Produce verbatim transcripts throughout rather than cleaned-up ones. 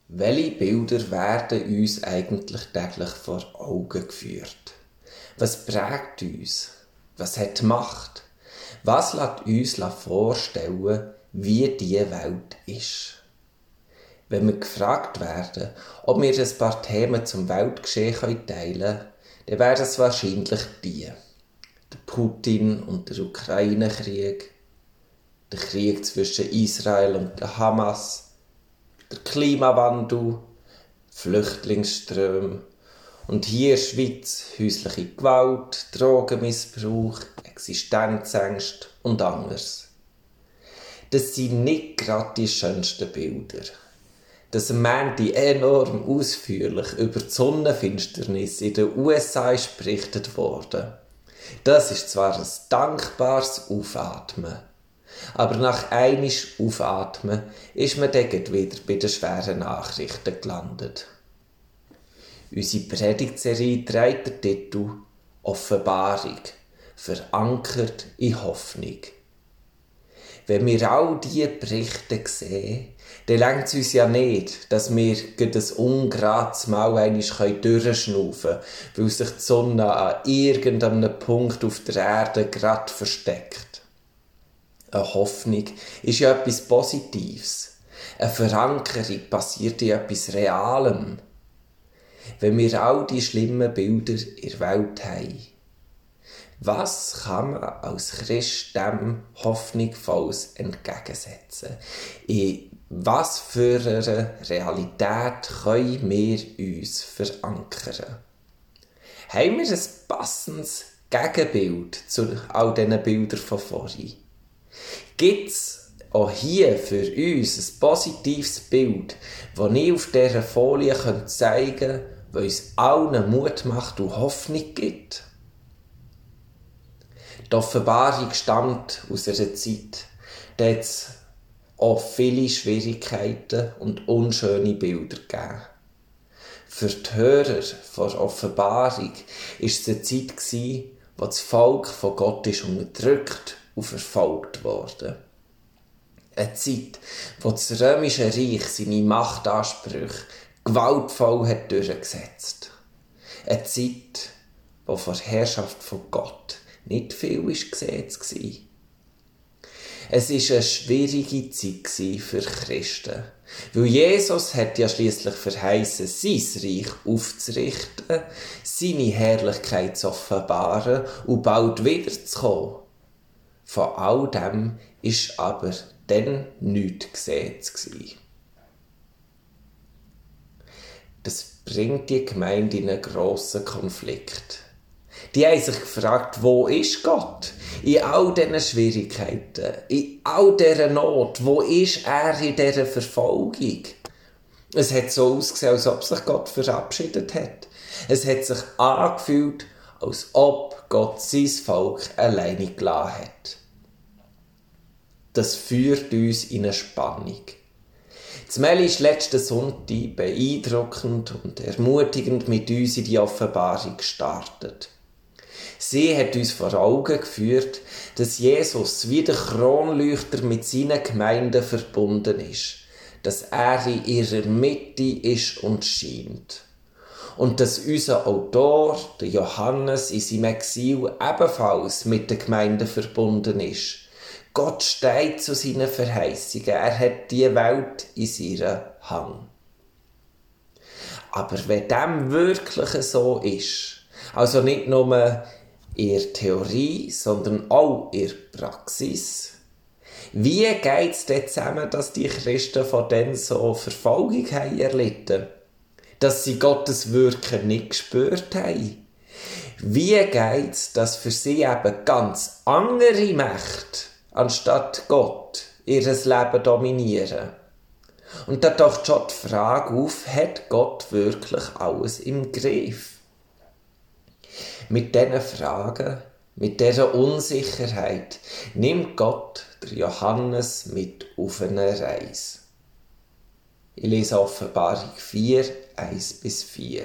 Welche Bilder werden uns eigentlich täglich vor Augen geführt? Was prägt uns? Was hat Macht? Was lässt uns vorstellen, wie diese Welt ist? Wenn wir gefragt werden, ob wir ein paar Themen zum Weltgeschehen teilen können, dann wären es wahrscheinlich die. Der Putin und der Ukraine-Krieg, der Krieg zwischen Israel und der Hamas, der Klimawandel, Flüchtlingsströme und hier in der Schweiz häusliche Gewalt, Drogenmissbrauch, Existenzängste und anderes. Das sind nicht gerade die schönsten Bilder. Dass am Montag enorm ausführlich über die Sonnenfinsternis in den U S A ist berichtet worden. Das ist zwar ein dankbares Aufatmen, aber nach einmal Aufatmen ist man dann wieder bei den schweren Nachrichten gelandet. Unsere Predigtserie trägt den Titel «Offenbarung», verankert in Hoffnung. Wenn wir all diese Berichte sehen, dann reicht es uns ja nicht, dass wir ein ungerades Mal einmal durchschnaufen können, weil sich die Sonne an irgendeinem Punkt auf der Erde gerade versteckt. Eine Hoffnung ist ja etwas Positives. Eine Verankerung passiert in etwas Realem. Wenn wir all die schlimmen Bilder in der Welt haben, was kann man als Christ dem hoffnungsvolles entgegensetzen? In was für eine Realität können wir uns verankern? Haben wir ein passendes Gegenbild zu all diesen Bildern von vorhin? Gibt es auch hier für uns ein positives Bild, das ich auf dieser Folie zeigen könnte, das uns allen Mut macht und Hoffnung gibt? Die Offenbarung stammt aus einer Zeit, da hat es auch viele Schwierigkeiten und unschöne Bilder gegeben. Für die Hörer der Offenbarung war es eine Zeit, in der das Volk von Gott ist unterdrückt und verfolgt wurde. Eine Zeit, wo das römische Reich seine Machtansprüche gewaltvoll hat durchgesetzt. Eine Zeit, wo vor der Herrschaft von Gott nicht viel gesetzt war. Es war eine schwierige Zeit für Christen, weil Jesus hat ja schliesslich verheißen, sein Reich aufzurichten, seine Herrlichkeit zu offenbaren und bald wiederzukommen. Von all dem war aber dann nichts gesetzt. Das bringt die Gemeinde in einen grossen Konflikt. Die haben sich gefragt, wo ist Gott? In all diesen Schwierigkeiten, in all dieser Not, wo ist er in dieser Verfolgung? Es hat so ausgesehen, als ob sich Gott verabschiedet hat. Es hat sich angefühlt, als ob Gott sein Volk alleine gelassen hat. Das führt uns in eine Spannung. Das Meli ist letzten Sonntag beeindruckend und ermutigend mit uns in die Offenbarung gestartet. Sie hat uns vor Augen geführt, dass Jesus wie der Kronleuchter mit seinen Gemeinden verbunden ist, dass er in ihrer Mitte ist und scheint. Und dass unser Autor, der Johannes, in seinem Exil ebenfalls mit der Gemeinde verbunden ist. Gott steht zu seinen Verheißungen, er hat die Welt in seiner Hand. Aber wenn dem wirklich so ist, also nicht nur in der Theorie, sondern auch in der Praxis, wie geht es denn zusammen, dass die Christen von denen so Verfolgung haben erlitten? Dass sie Gottes Wirken nicht gespürt haben? Wie geht es, dass für sie eben ganz andere Mächte anstatt Gott ihr Leben dominieren? Und da taucht schon die Frage auf, hat Gott wirklich alles im Griff? Mit diesen Fragen, mit dieser Unsicherheit, nimmt Gott der Johannes mit auf eine Reise. Ich lese Offenbarung vier, eins bis vier.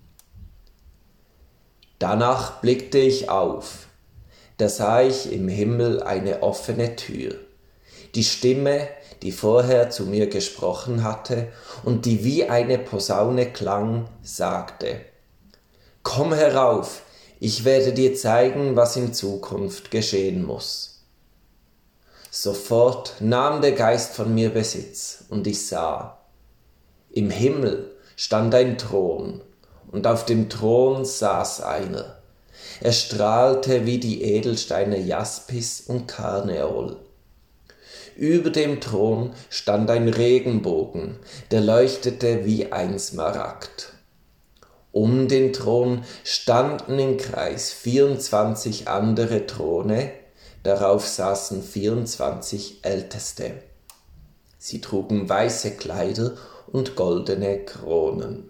Danach blickte ich auf, da sah ich im Himmel eine offene Tür, Die Stimme, die vorher zu mir gesprochen hatte und die wie eine Posaune klang, sagte: Komm herauf, ich werde dir zeigen, was in Zukunft geschehen muss. Sofort nahm der Geist von mir Besitz und ich sah: Im Himmel stand ein Thron und auf dem Thron saß einer. Er strahlte wie die Edelsteine Jaspis und Karneol. Über dem Thron stand ein Regenbogen, der leuchtete wie ein Smaragd. Um den Thron standen im Kreis vierundzwanzig andere Throne, darauf saßen vierundzwanzig Älteste. Sie trugen weiße Kleider und goldene Kronen.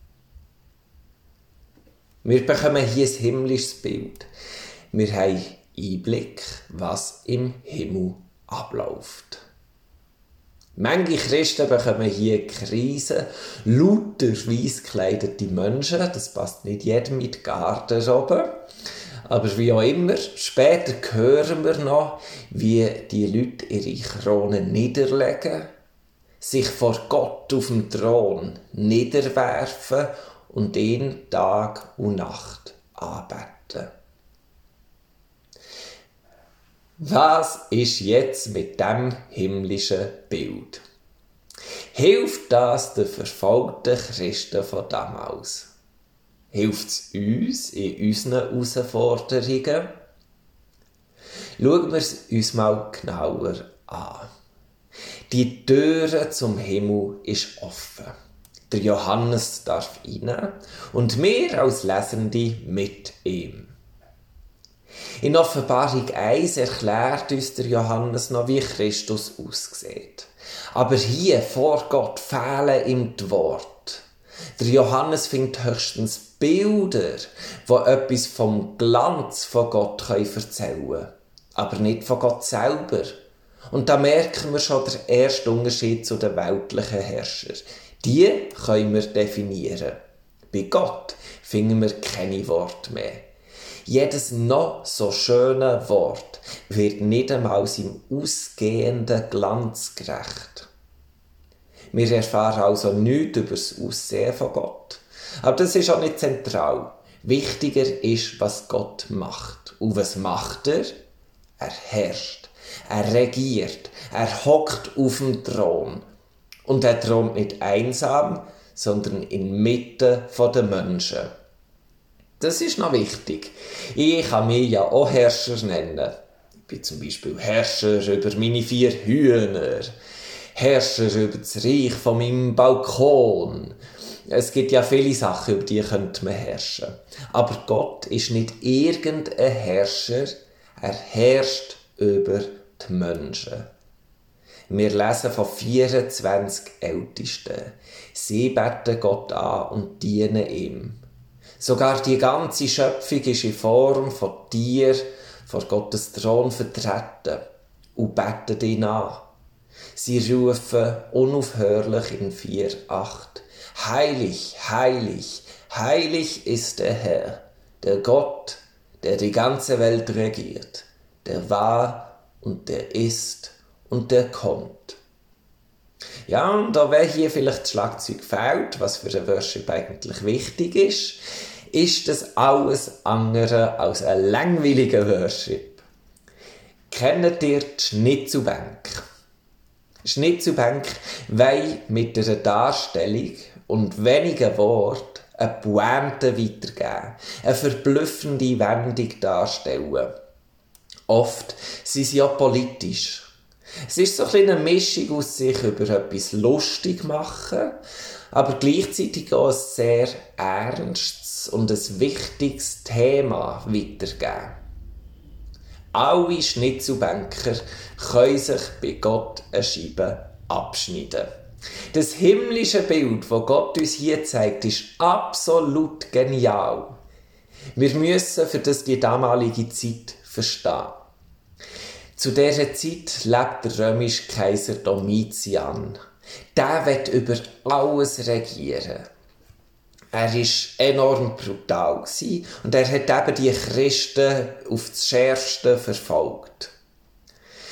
Wir bekommen hier ein himmlisches Bild. Wir haben Einblick, was im Himmel abläuft. Manche Christen bekommen hier Krisen, lauter weiss gekleidete Menschen, das passt nicht jedem in die Garderobe. Aber wie auch immer, später hören wir noch, wie die Leute ihre Kronen niederlegen, sich vor Gott auf dem Thron niederwerfen und ihn Tag und Nacht anbeten. Was ist jetzt mit dem himmlischen Bild? Hilft das den verfolgten Christen von damals? Hilft es uns in unseren Herausforderungen? Schauen wir es uns mal genauer an. Die Türe zum Himmel ist offen. Der Johannes darf rein und wir als Lesende mit ihm. In Offenbarung eins erklärt uns der Johannes noch, wie Christus aussieht. Aber hier vor Gott fehlen ihm die Worte. Der Johannes findet höchstens Bilder, die etwas vom Glanz von Gott erzählen können, aber nicht von Gott selber. Und da merken wir schon den ersten Unterschied zu den weltlichen Herrschern. Die können wir definieren. Bei Gott finden wir keine Worte mehr. Jedes noch so schöne Wort wird nicht einmal seinem ausgehenden Glanz gerecht. Wir erfahren also nichts über das Aussehen von Gott. Aber das ist auch nicht zentral. Wichtiger ist, was Gott macht. Und was macht er? Er herrscht. Er regiert. Er hockt auf dem Thron. Und er thront nicht einsam, sondern inmitten der Menschen. Das ist noch wichtig. Ich kann mich ja auch Herrscher nennen. Ich bin zum Beispiel Herrscher über meine vier Hühner, Herrscher über das Reich von meinem Balkon. Es gibt ja viele Sachen, über die könnte man herrschen. Aber Gott ist nicht irgendein Herrscher, er herrscht über die Menschen. Wir lesen von vierundzwanzig Ältesten. Sie beten Gott an und dienen ihm. Sogar die ganze Schöpfung ist in Form von Tieren vor Gottes Thron vertreten und beten ihn an. Sie rufen unaufhörlich in vier acht: Heilig, heilig, heilig ist der Herr, der Gott, der die ganze Welt regiert, der war und der ist und der kommt. Ja, und da wenn hier vielleicht das Schlagzeug fehlt, was für ein Worship eigentlich wichtig ist, ist das alles andere als ein langweiliger Worship. Kennt ihr die Schnitzelbank? Schnitzelbank wollen mit einer Darstellung und wenigen Worten eine Pointe weitergeben, eine verblüffende Wendung darstellen. Oft sind sie auch politisch. Es ist so ein bisschen eine Mischung aus sich über etwas lustig machen, aber gleichzeitig auch ein sehr ernstes und ein wichtiges Thema weitergeben. Alle Schnitzelbanker können sich bei Gott eine Scheibe abschneiden. Das himmlische Bild, das Gott uns hier zeigt, ist absolut genial. Wir müssen für das die damalige Zeit verstehen. Zu dieser Zeit lebt der römische Kaiser Domitian. Der wird über alles regieren. Er war enorm brutal und er hat eben die Christen auf das Schärfste verfolgt.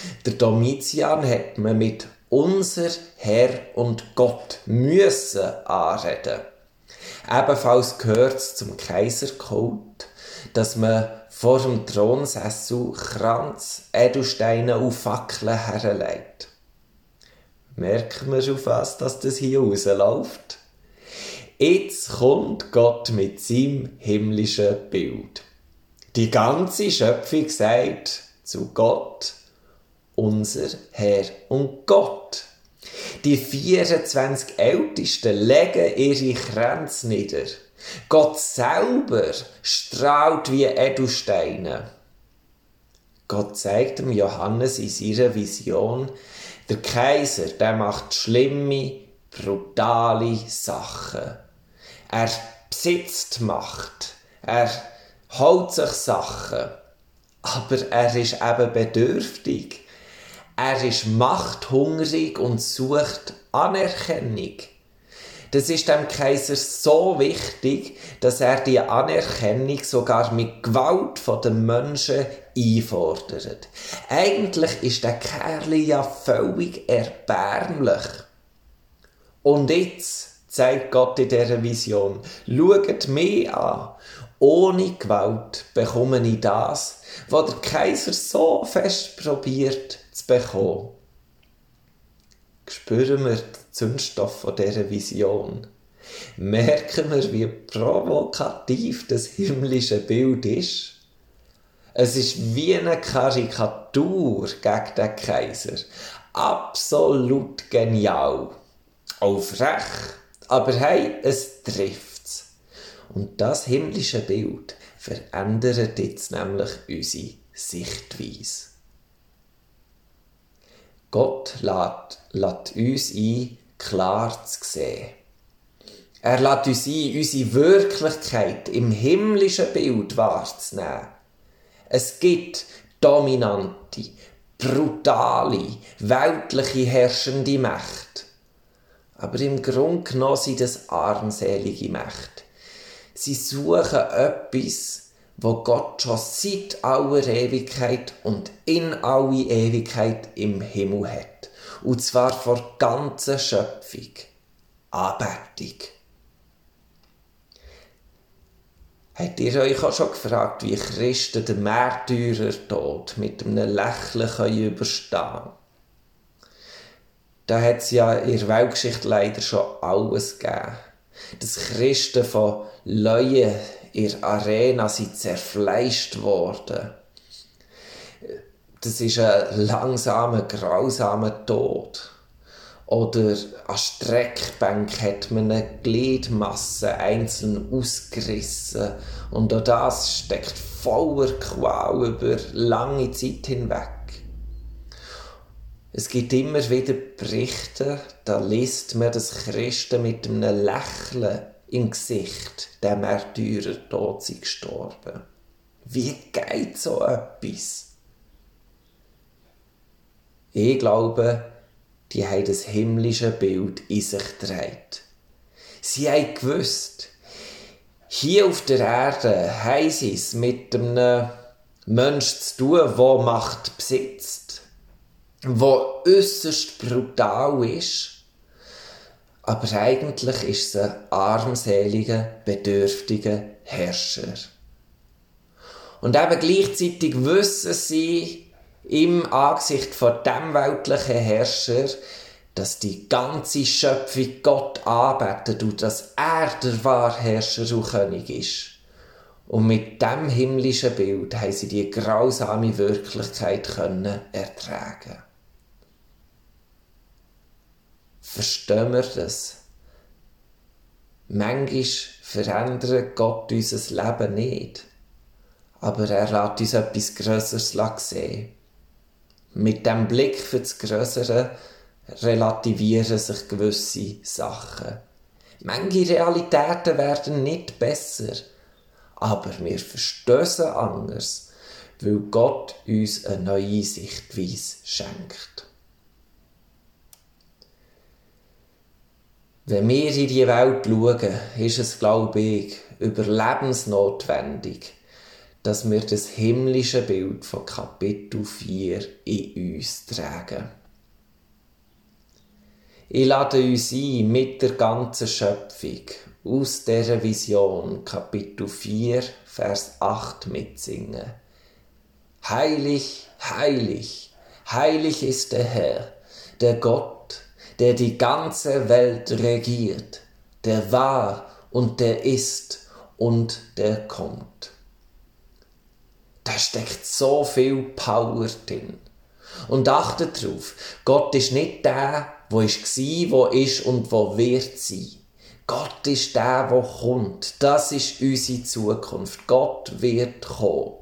Der Domitian hat man mit «unser Herr und Gott» müssen anreden. Ebenfalls gehört es zum Kaiserkult, dass man vor dem Thronsessel Kranz, Edelsteine und Fackeln herlegt. Merken wir, auf was dass das hier rausläuft? Jetzt kommt Gott mit seinem himmlischen Bild. Die ganze Schöpfung sagt zu Gott, unser Herr und Gott. Die vierundzwanzig Ältesten legen ihre Kränze nieder. Gott selber strahlt wie Edelsteine. Gott zeigt dem Johannes in seiner Vision, der Kaiser, der macht schlimme, brutale Sachen. Er besitzt Macht. Er holt sich Sachen. Aber er ist eben bedürftig. Er ist machthungrig und sucht Anerkennung. Das ist dem Kaiser so wichtig, dass er die Anerkennung sogar mit Gewalt von den Menschen einfordert. Eigentlich ist der Kerl ja völlig erbärmlich. Und jetzt zeigt Gott in dieser Vision, schaut mich an. Ohne Gewalt bekomme ich das, was der Kaiser so fest probiert zu bekommen. Spüren wir den Zündstoff von dieser Vision. Merken wir, wie provokativ das himmlische Bild ist. Es ist wie eine Karikatur gegen den Kaiser. Absolut genial. Auch frech, aber hey, es trifft's. Und das himmlische Bild verändert jetzt nämlich unsere Sichtweise. Gott lädt, lädt uns ein, klar zu sehen. Er lädt uns ein, unsere Wirklichkeit im himmlischen Bild wahrzunehmen. Es gibt dominante, brutale, weltliche herrschende Mächte. Aber im Grunde genommen sind das armselige Mächte. Sie suchen etwas, wo Gott schon seit aller Ewigkeit und in alle Ewigkeit im Himmel hat. Und zwar vor der ganzen Schöpfung. Anbetung. Habt ihr euch auch schon gefragt, wie Christen den Märtyrertod mit einem Lächeln überstehen können? Da hat es ja in der Weltgeschichte leider schon alles gegeben. Dass Christen von Leuten in der Arena sind zerfleischt worden. Das ist ein langsamer, grausamer Tod. Oder an Streckbank hat man eine Gliedmasse einzeln ausgerissen. Und auch das steckt voller Qual über lange Zeit hinweg. Es gibt immer wieder Berichte, da liest man, dass Christen mit einem Lächeln im Gesicht der Märtyrertod sind gestorben. Wie geht so etwas? Ich glaube, die haben das himmlische Bild in sich getragen. Sie haben gewusst, hier auf der Erde haben sie es mit einem Menschen zu tun, der Macht besitzt, der äußerst brutal ist, aber eigentlich ist es ein armseliger, bedürftiger Herrscher. Und eben gleichzeitig wissen sie im Angesicht von dem weltlichen Herrscher, dass die ganze Schöpfung Gott anbetet und dass er der wahre Herrscher und König ist. Und mit diesem himmlischen Bild haben sie die grausame Wirklichkeit können ertragen. Verstehen wir das? Manchmal verändert Gott unser Leben nicht, aber er lässt uns etwas Grösseres sehen. Mit dem Blick für das Grössere relativieren sich gewisse Sachen. Manche Realitäten werden nicht besser, aber wir verstehen sie anders, weil Gott uns eine neue Sichtweise schenkt. Wenn wir in die Welt schauen, ist es, glaube ich, überlebensnotwendig, dass wir das himmlische Bild von Kapitel vier in uns tragen. Ich lade uns ein, mit der ganzen Schöpfung aus dieser Vision Kapitel vier, Vers acht mitsingen. Heilig, heilig, heilig ist der Herr, der Gott, der die ganze Welt regiert, der war und der ist und der kommt. Da steckt so viel Power drin. Und achtet darauf, Gott ist nicht der, der war, der ist und der wird sein. Gott ist der, der kommt. Das ist unsere Zukunft. Gott wird kommen.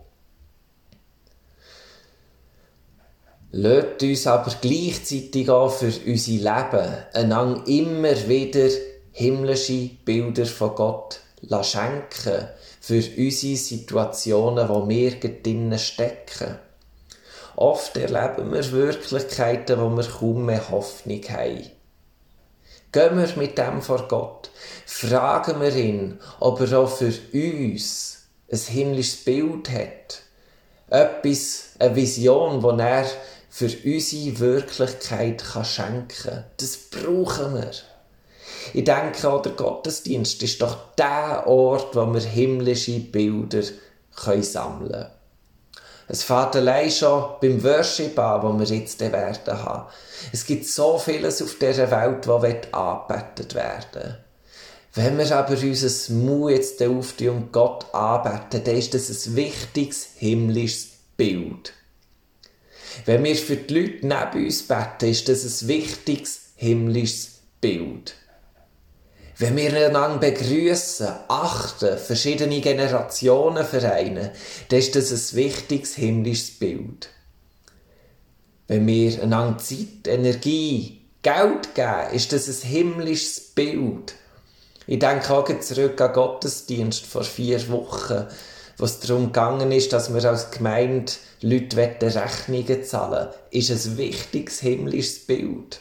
Lasst uns aber gleichzeitig auch für unser Leben einander immer wieder himmlische Bilder von Gott schenken für unsere Situationen, wo wir drinnen stecken. Oft erleben wir Wirklichkeiten, wo wir kaum mehr Hoffnung haben. Gehen wir mit dem vor Gott, fragen wir ihn, ob er auch für uns ein himmlisches Bild hat. Etwas, eine Vision, die er für unsere Wirklichkeit schenken kann. Das brauchen wir. Ich denke auch, der Gottesdienst ist doch der Ort, wo wir himmlische Bilder sammeln können. Es fängt allein schon beim Worship an, wo wir jetzt werden haben. Es gibt so vieles auf dieser Welt, das angebetet werden will. Wenn wir aber unser Mund jetzt auftun und Gott anbeten, dann ist das ein wichtiges himmlisches Bild. Wenn wir für die Leute neben uns beten, ist das ein wichtiges himmlisches Bild. Wenn wir einander begrüssen, achten, verschiedene Generationen vereinen, dann ist das ein wichtiges himmlisches Bild. Wenn wir einander Zeit, Energie, Geld geben, ist das ein himmlisches Bild. Ich denke auch zurück an den Gottesdienst vor vier Wochen, wo es darum gegangen ist, dass wir als Gemeinde Leute Rechnungen zahlen wollen, ist ein wichtiges himmlisches Bild.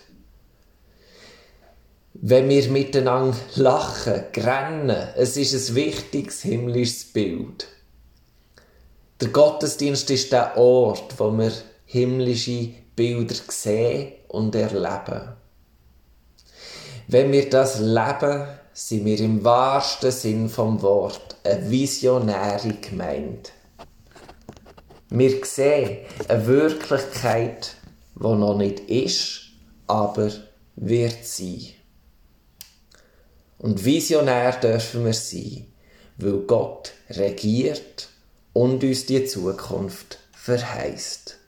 Wenn wir miteinander lachen, grennen, es ist ein wichtiges himmlisches Bild. Der Gottesdienst ist der Ort, wo wir himmlische Bilder sehen und erleben. Wenn wir das leben, sind wir im wahrsten Sinn vom Wort eine visionäre Gemeinde. Wir sehen eine Wirklichkeit, die noch nicht ist, aber wird sein. Und visionär dürfen wir sein, weil Gott regiert und uns die Zukunft verheißt.